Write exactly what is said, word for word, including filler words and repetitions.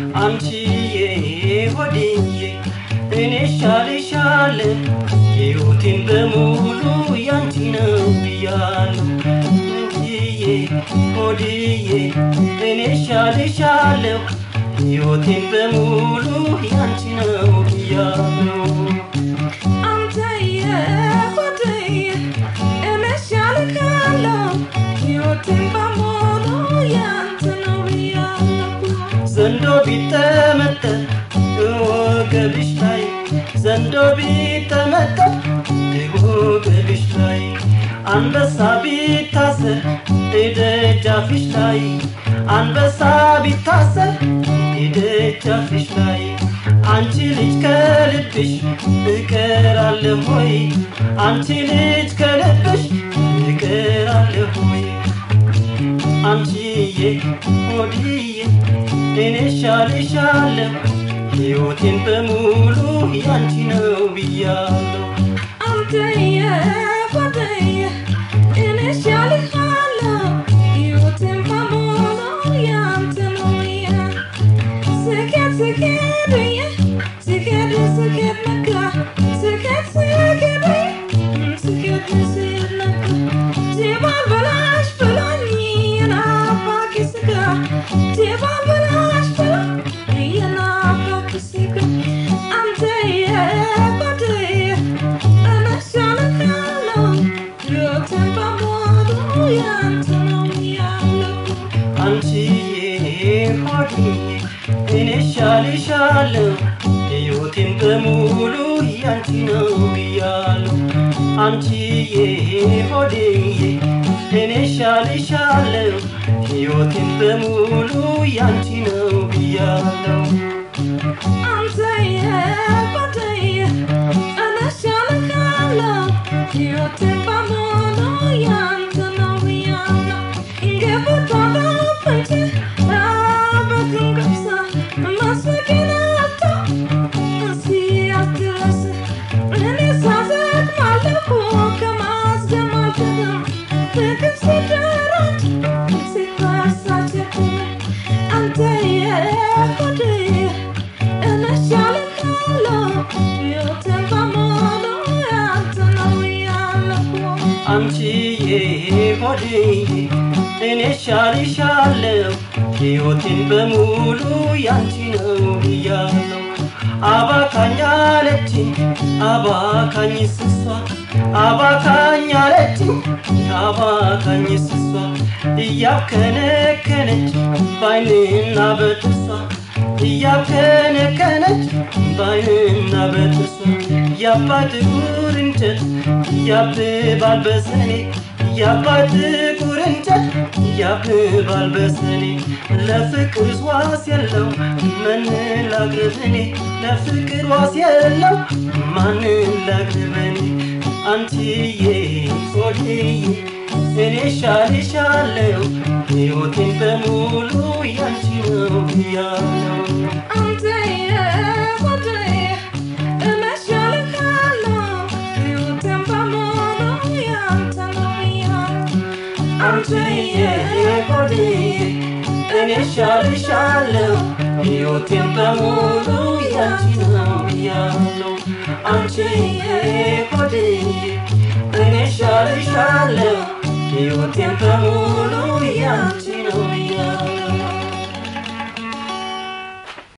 አንቺዬ ሆድዬ እኔ ሻልሻለሁ ሕይወቴን በሙሉ ያንቺ ነው ብያለሁ አንቺዬ ሆድዬ እኔ ሻልሻለሁ ሕይወቴን በሙሉ ያንቺ ነው ብያለሁ አንተዬ ሆድዬ እኔ ሻልሻለሁ ሕይወቴን በሙሉ ያንቺ ነው ብያለሁ ዘንዶ ቢጠመጠም ወገብሽ ላይ ዘንዶ ቢጠመጠም ወገብሽ ላይ አንበሳ ቢታሰር ደጃፍሽ ላይ አንበሳ ቢታሰር ደጃፍሽ ላይ አንቺ ልጅ ከልብሽ እቀራለሁ ወይ አንቺ ልጅ ከልብሽ እቀራለሁ ወይ አንቺዬ ሆድዬ እኔ ሻልሻለሁ ሕይወቴን በሙሉ ያንቺ ነው ብያለሁ አንተዬ ሆድዬ እኔ ሻልሻለሁ ሕይወቴን በሙሉ ያንቺ ነው ብያለሁ ስኬት ስኬትዬ ስኬት ስኬት ነጋ ስኬት ስኬትዬ ስኬት ስኬት ነጋ ጀባል በላሽ ብሎኝ የናፋቂ ስጋ ጀባል በላሽ ብሎኝ የናፋቂ ስጋ አንተዬ ሆድዬ እኔ ሻልሻለሁ ሕይወቴን በሙሉ ያንቺ ነው ብያለሁ አንቺዬ ሆድዬ እኔ ሻልሻለሁ ሕይወቴን በሙሉ ያንቺ ነው ብያለሁ አንቺዬ ሆድዬ እኔ ሻልሻለሁ ሕይወቴን በሙሉ ያንቺ ነው ብያለሁ አንተዬ ሆድዬ እኔ ሻልሻለሁ ሕይወቴን በሙሉ ያንቺ ነው ብያለሁ እንገቡት አዳበች አበትን ገብሳ መስኪን አቶ ሲያትረስ እኔ ሳዘት ማለፉ ከማስገም አልችልም ፍቅር ሲደረድ ሲፈሳችት አንተዬ ሆድዬ እኔ ሻልሻለሁ ሕይወቴን በሙሉ ያንቺ ነው ብያለሁ አንቺዬ ሆድዬ እኔ ሻልሻለሁ ሕይወቴን በሙሉ ያንቺ ነው ብያለሁ አባካኝ አለችኝ አባካኝ ስሷ አባካኝ አለችኝ አባካኝ ስሷ እያብከነከነች ባይንና በጥርሷ እያብከነከነች ባይንና በጥርሷ ያባት ጥቁር እንጨት ያብባል በሰኔ ያባት ጥቁር እንጨት ያብባል በሰኔ ለፍቅር ዋስ የለው ምን ላቅርብ እኔ ለፍቅር ዋስ የለው ማንን ላቅርብ እኔ አንቺዬ ሆድዬ እኔ ሻልሻለሁ ሕይወቴን በሙሉ ያንቺ ነው ብያለሁ አንተዬ ሆድዬ እኔ ሻልሻለሁ ሕይወቴን በሙሉ ያንቺ ነው ብያለሁ አንቺዬ ሆድዬ እኔ ሻልሻለሁ ሕይወቴን በሙሉ ያንቺ ነው ብያለሁ አንቺዬ ሆድዬ እኔ ሻልሻለሁ ሕይወቴን በሙሉ ያንቺ ነው